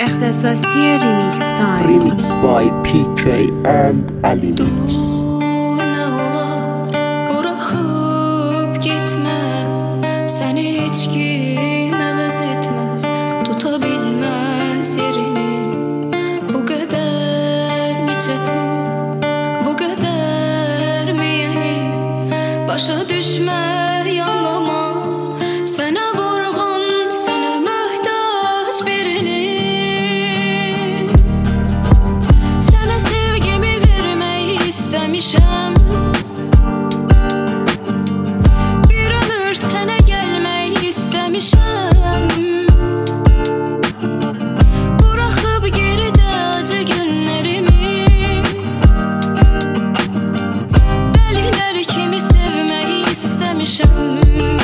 اختصاصی ریمیکس تایم. ریمیکس بای PK and Alimix. Başa düşme yanlamak, sana vurgun, sana muhtaç birini. Sana sevgimi vermeyi istemişim. Bir ömür sana gelmeyi istemişim. Bırakıp geride acı günlerimi. Deliler kimi istemişim.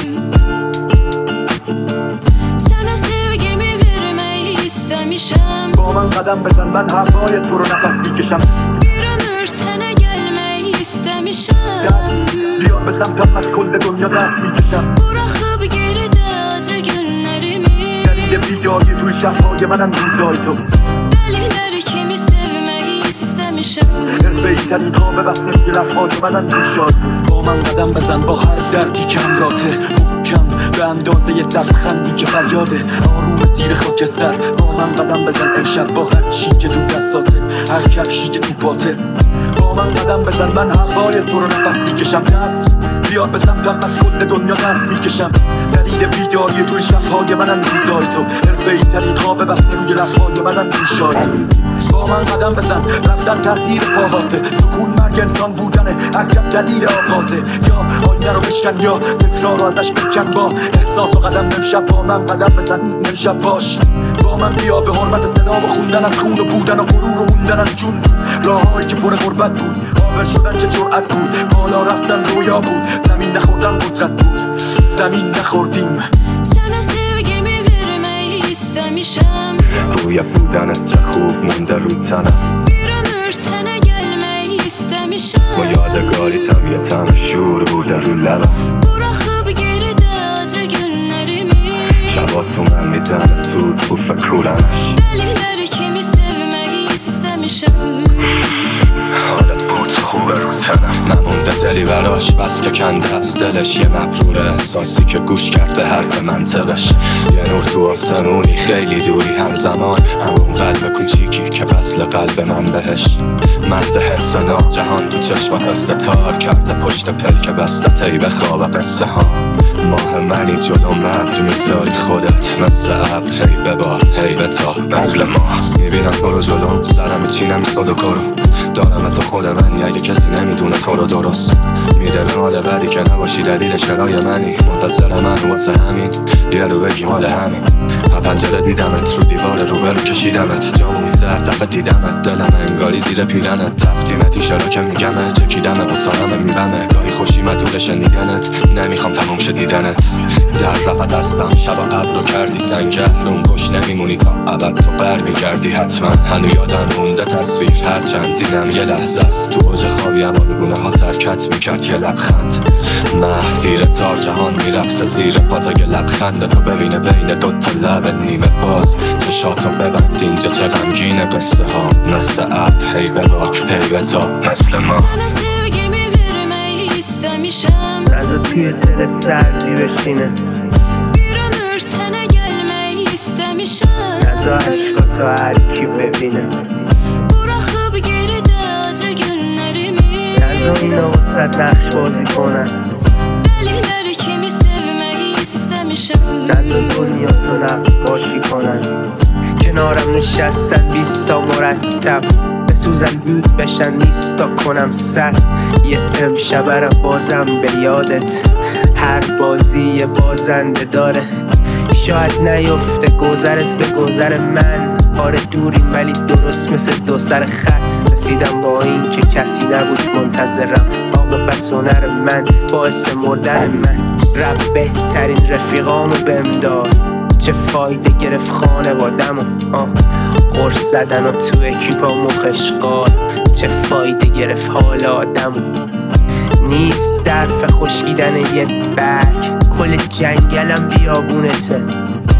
Sana sevgimi vermeyi istemişim. Boğman kadem bezen ben havaya turu nefes dikişem. Bir ömür sana gelmeyi istemişim. Diyor besem tanmaz kulde dünyada dikişem. Bırakıp geride acı günlerimi. Deliye videoyu duyşem o yemenen videoydu. Deliler kimi sevmeyi istemişim. Erbeyten tövbe bastık gilaf o yemenen dişoydu. من قدم بزن با هر دردی که همراته محکم به اندازه لبخندی که فریاده آروم زیر خاکستر با من قدم بزن امشب با هر چی که تو دستاته هر کفشی که تو پاته با من قدم بزن من هوای تو رو نفس میکشم دست بیار به سمتم از کل دنیا دست میکشم دلیل بیداری توی شبهای منم میزای تو حرفه‌ای ترین خواب بسته روی لبهای منم میشای تو با من قدم بزن رفتن تردیر پاهاته سکون مرگ انسان بودنه عجب دلیل آغازه یا آینه رو بشکن یا تکرار رو ازش بکن با احساس و قدم امشب با من قدم بزن امشب باش با من بیا به حرمت صدا و خوندن از خون و بودن و غرور و موندن از جون راههایی که پر غربت بود عابر شدن چه جرأت بود بالا رفتن رویا بود زمین نخوردن قدرت بود زمین نخوردیم Sana sevgimi vermeyi istemişim. روی بودنت چه خوب مونده رو تنم Bir ömür sana gelmeyi istemişim. با یادگاریتم یه تن شور بوده رو لبم Bırakıp geride acı günlerimi. شبا تو من میزنه تو فکرونش Deliler kimi sevmeyi istemişim. حالت بود خوبه رو تنم نمونده دلی براش بس که کنده از دلش یه مبروره احساسی که گوش کرده حرف منطقش یه نور تو آسمونی خیلی دوری همزمان همون قلب کوچیکی که وصل قلب من بهش مهد حس جهان تو چشمات استتار کرده پشت پلک بسته تی به خواب قصه ها ماه منی جلو مبر میذاری خودت مثل ابر هی ببار هی بتا مثل ماه میبینم تو رو جلوم سرم چینم صد و کرو دارم تو خود منی اگه کسی نمیدونه تو رو درست میده به مال بعدی که نباشی دلیل چرای منی منتظر من واسه همین یه رو بگی مال همین پنجره دیدمت رو دیوار روبرو کشیدمت جامون در دفعه دیدمت دلم انگاری زیر پیرنت تقدیمتی چرا که میگمه چکیدمه اصالم میبمه گاهی خوشی مدول شنیدنت نمیخوام تموم شه دیدنت در رفت دستم شب ابر رو کردی سنگرون کش نمیمونی تا ابد تو بر میگردی حتما هنو یادم مونده تصویر هرچند دیدم یه لحظه است تو اوج خوابی اما بگونه ها ترکت میکرد یه لبخند محو تیر تار جهان میرقصه زیر پا تا یه لبخند تو ببینه بین دوتا لب نیمه باز چشاتو ببند اینجا چه غمگینه قصه ها مثل ابر هی ببار هی بتا مثل ما Sana sevgimi vermeyi istemişim. از توی دل سردی بشینه Bir ömür sana gelmeyi istemişim. نزا عشقاتو هر کی ببینه Bırakıp geride acı günlerimi. نزا اینا وسط نقش بازی کنن Deliler kimi sevmeyi istemişim. نزا دنیا تو نقاشی کنن کنارم نشستن 20 تا مرتب بسوزن دود بشن نیستا کنم سر یه امشبه رو بازم به یادت هر بازی یه بازنده داره شاید نیفته گذرت به گذر من آره دوریم ولی درست مثل دو سر خط رسیدم با این که کسی نبود منتظرم عاقبت سنر من باعث مردن من رب بهترین رفیقامو بهم داد چه فایده گرفت خانوادمو قرص زدن و تو اکیپا مخشقار چه فایده گرفت حال آدمو نیست درف خشکیدن یه برگ کل جنگلم بیابونته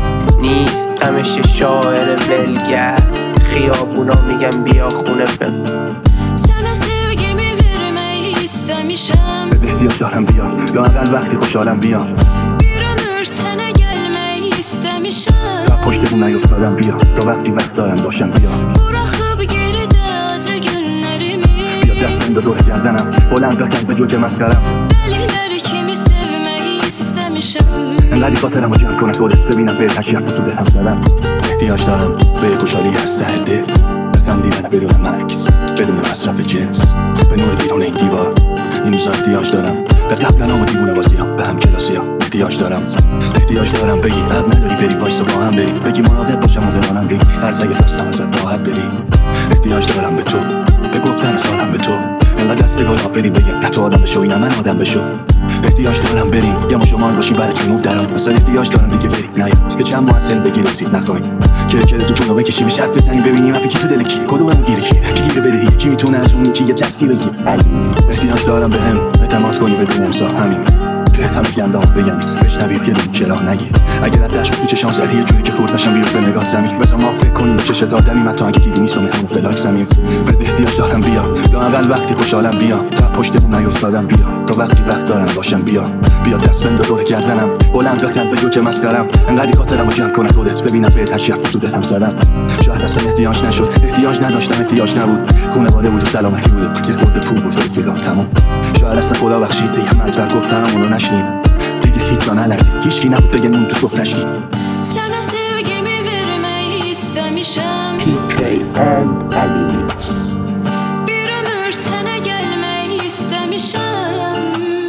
نیست غمش شاعر ولگرد خیابونا میگن بیا خونه بم Sənə sevgimi vermək istəmişəm به احتیاج دارم بیا یا اقل وقتی خوشحالم بیا Bir ömür sənə gəlmək istəmişəm تا پشت بون نیفتادم بیا تا وقتی وقت دارم باشم بیا Buraxıb geridə acı günlərimi بیا دستم به دور گردنم بلند بکن به جوج مسخرم Dəlilər kimi sevmək istəmişəm انقدی خاطرم رو جمع کنه خودت ببینم به تشیف تو دلم زدم احتیاج دارم به خوشحالی از ته دل به خندیدن بدون مکس بدون مصرف جنس به نور بیرون این دیوار این روزا احتیاج دارم به قبلنام و دیوونه بازیام به هم کلاسیام احتیاج دارم بگی حق نداری بری وایسا با هم بری بگی مراقب باشم و بمانم بگی هرزه خواستم ازت راحت بری احتیاج دارم به تو به گفتن سالم به تو انقدر دست گلا بریم بگم نه تو آدم بشو اینم من آدم بشو احتیاج دارم بریم یا ما شمال باشی برای جنوب دران مثلا احتیاج دارم دیگه بریم نه یه چند ماه سن بگی رسید نخوای که تو کنو بکشی بهش حرف بزنیم ببینیم حرفی کی تو دل کی کدوممون گیره کی گیره بدهی کی میتونه از اون کی یه دستی بگی احتیاج دارم بهم اعتماد کنی بدون امضا همین بهتره که اندام بگم بشنوی که دون چرا نگی اگر از دشت تو چشام زدی یه جوری که خورد نشم بیفته نگاه زمین بذار ما فکر کنیم به چشت آدمی من تا اگه دیدی نیست و همون فلاک زمین به احتیاج دارم بیا یا اقل وقتی خوشحالم بیا تا پشت بون نیفتادم بیا تا وقتی وقت دارم باشم بیا دست بند دور گردنم بلند بخند به جوک مسخرم انقدی خاطرم رو جمع کنه خودت ببینم به تشیف تو دلم زدم شاید اصلا احتیاج نشد احتیاج نداشتم احتیاج نبود خونواده بود و سلامتی بود یه خورده پول بود و رفیقام تموم شاید اصلا خدا بخشید دیگه مجبر گفتنمونو نشنید دیگه هیچ جا نلرزید هیچکی نبود بگه نون تو سفره‌شی Sənə sevgimi vermək istəmişəm PK and Alice Bir ömür sənə gəlmək istəmişəm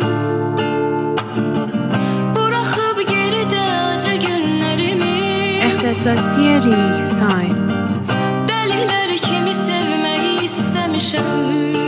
Buraxıb geridə acı günlərimi اختصاصی ریمیکس تایم Dəlilər kimi sevmək istəmişəm